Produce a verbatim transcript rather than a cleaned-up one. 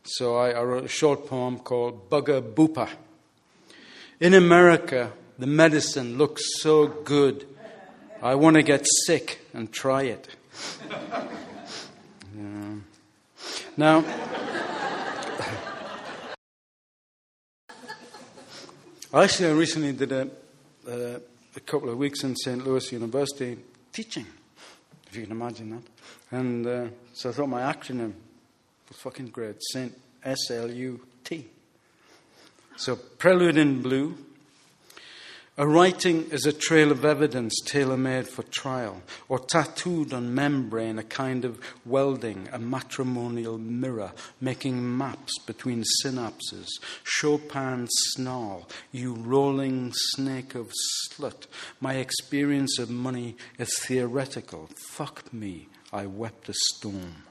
So I, I wrote a short poem called Bugger Booper. In America, the medicine looks so good, I want to get sick and try it. Yeah. Now, actually, I recently did a, uh, a couple of weeks in Saint Louis University teaching, if you can imagine that. And uh, so I thought my acronym was fucking great, Saint S L U T. So, Prelude in Blue. A writing is a trail of evidence tailor-made for trial, or tattooed on membrane, a kind of welding, a matrimonial mirror, making maps between synapses. Chopin's snarl, you rolling snake of slut. My experience of money is theoretical. Fuck me, I wept a storm.